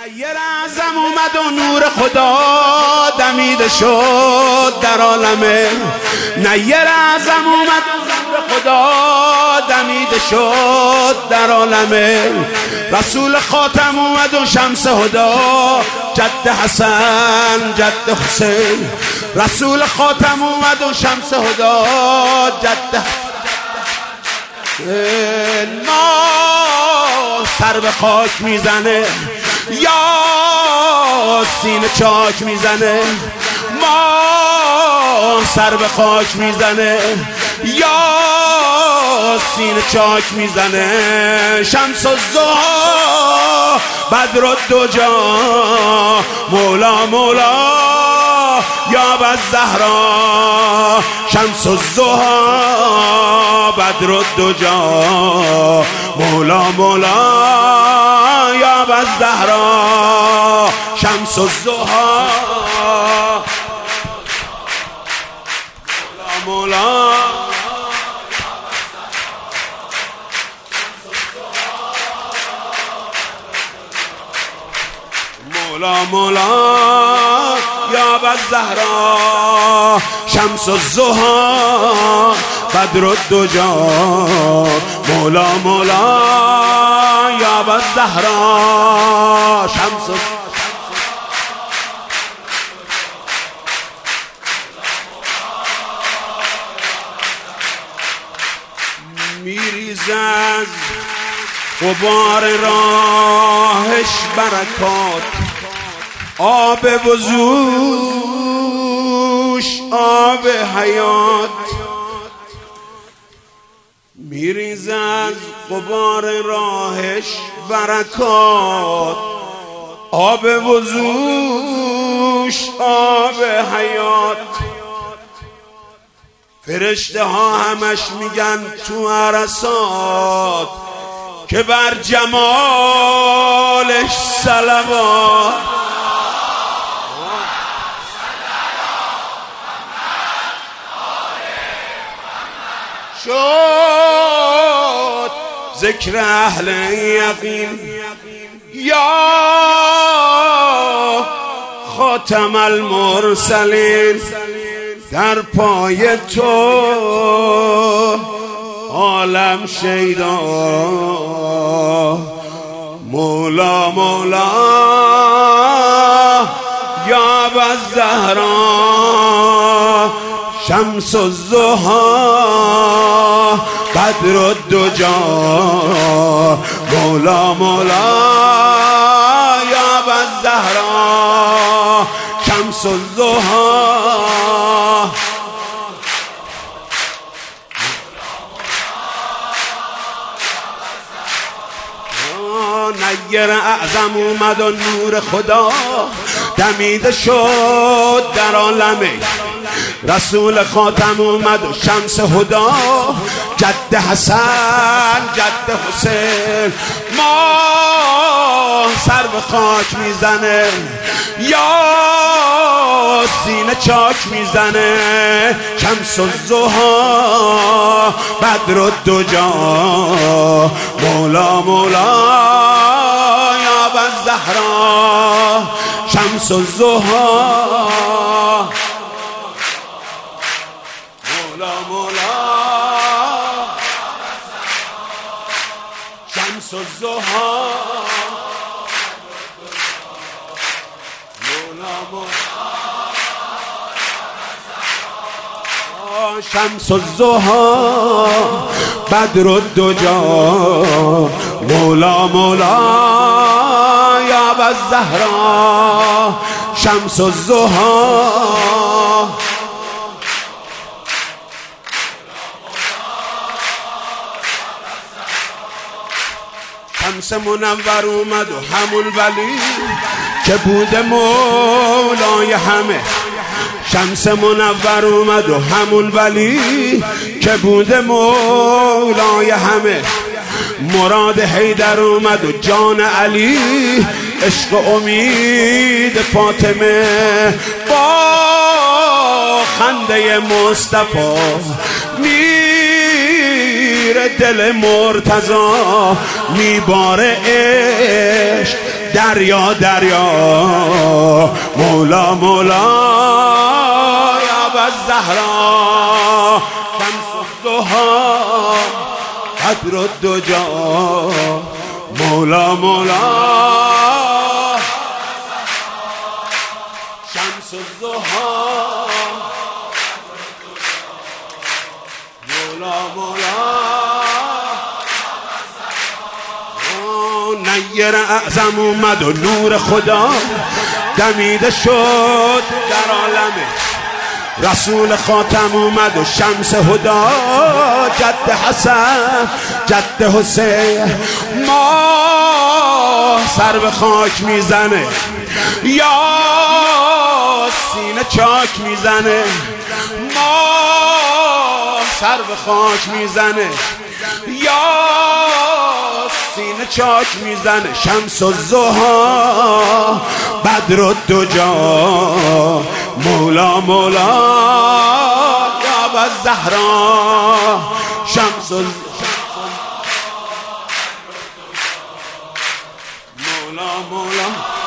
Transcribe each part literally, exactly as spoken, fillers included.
نیر اعظم اومد و نور خدا دمیده شد در عالمه. نیر اعظم اومد و نور خدا دمیده شد در عالمه. رسول خاتم اومد و شمس هدا جد حسن جد حسین. رسول خاتم اومد و شمس هدا جد حسین. ما سر به خاک میزنه یا سینه چاک میزنه. ما سر به خاک میزنه یا سینه چاک میزنه. شمس الضحی بدر الدجا مولا مولا یا الزهرا. شمس الضحی بدر الدجا مولا مولا یا الزهرا. شمس الضحی مولا مولا مولا یا الزهرا. شمس الضحی بدر الدجا مولا مولا یا الزهرا. شمس میریزه از غبار راهش برکات. آب وضوش آب حیات. میریزه از غبار راهش برکات. آب وضوش آب حیات. فرشته ها همش میگن تو عرصات که بر جمالش صلوات. شد ذکر اهل یقین یا خاتم المرسلین. در پای تو عالم شیدا مولا مولا یا الزهرا. شمس الضحی بدر الدجا مولا مولا یا الزهرا. شمس الضحی نیر اعظم اومد و نور خدا دمیده شد در عالمه. رسول خاتم اومد و شمس هدا جد حسن جد حسین. ما سر به خاک میزنه یا سینه چاک میزنه. شمس الضحی بدر الدجا مولا مولا یا الزهرا. شمس الضحی مولا مولا شمس الضحی مولا مولا شمس الضحی بدر الدجا مولا مولا یا الزهرا. شمس الضحی شمس منور اومد و همون ولی که بوده مولای همه. شمس منور اومد و همون ولی که بوده مولای همه. مراد حیدر اومد و جان علی عشق و امید فاطمه. با خنده مصطفی میره دل مرتضی میباره عشق دریا دریا مولا مولا یا ابوالزهرا شمس الضحی قدر الدجا مولا مولا شمس الضحی مولا مولا نیر اعظم اومد و نور خدا دمیده شد در عالم رسول خاتم اومد و شمس هدا جد حسن جد حسین ما سر به خاک میزنه یا سینه چاک میزنه ما سر به خاک میزنه یا سینه چاک میزنه شمس الضحی بدر الدجا مولا مولا یا ابوالزهرا شمس ال... مولا مولا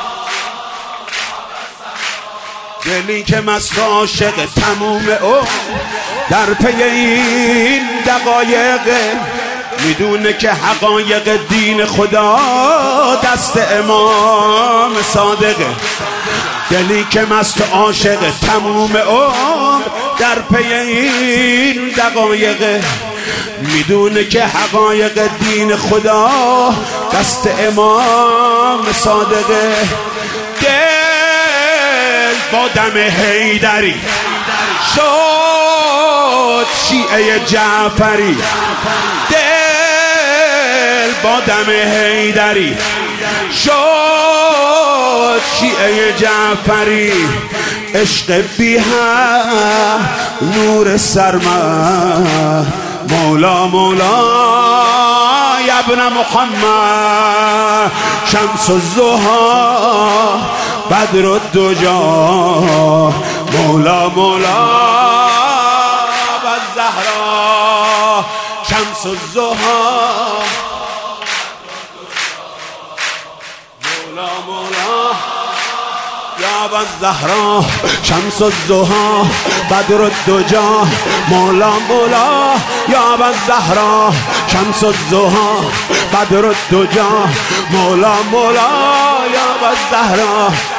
دلی که مست عاشق تموم او در پی این دقایق میدونه که حقایق دین خدا دست امام صادقه دلی که مست عاشق تموم عمر در پی این دقایق میدونه که حقایق دین خدا دست امام صادقه دل با دم حیدری شد شیعه جعفری دل با دم حیدری شد شیعه جعفری عشق بی‌حد نور سرمد مولا مولا یا ابن محمد شمس الضحی بدر الدجا مولا مولا ابوالزهرا شمس الضحی مولا مولا یا ابوالزهرا شمس الضحی بدر الدجا مولا مولا یا ابوالزهرا شمس الضحی بدر الدجا مولا مولا یا ابوالزهرا